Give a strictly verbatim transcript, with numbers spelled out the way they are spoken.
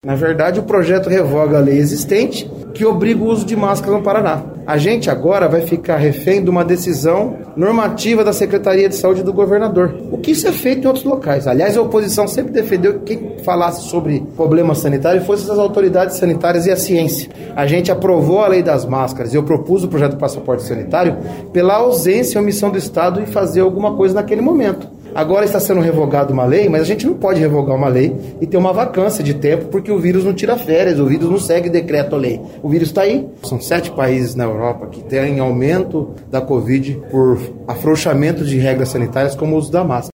Na verdade, o projeto revoga a lei existente que obriga o uso de máscara no Paraná. A gente agora vai ficar refém de uma decisão normativa da Secretaria de Saúde do governador. O que isso é feito em outros locais. Aliás, a oposição sempre defendeu que quem falasse sobre problemas sanitários fossem as autoridades sanitárias e a ciência. A gente aprovou a lei das máscaras e eu propus o projeto do passaporte sanitário pela ausência e omissão do Estado em fazer alguma coisa naquele momento. Agora está sendo revogada uma lei, mas a gente não pode revogar uma lei e ter uma vacância de tempo porque o vírus não tira férias, o vírus não segue decreto ou lei. O vírus está aí. São sete países na Europa que têm aumento da Covid por afrouxamento de regras sanitárias como o uso da máscara.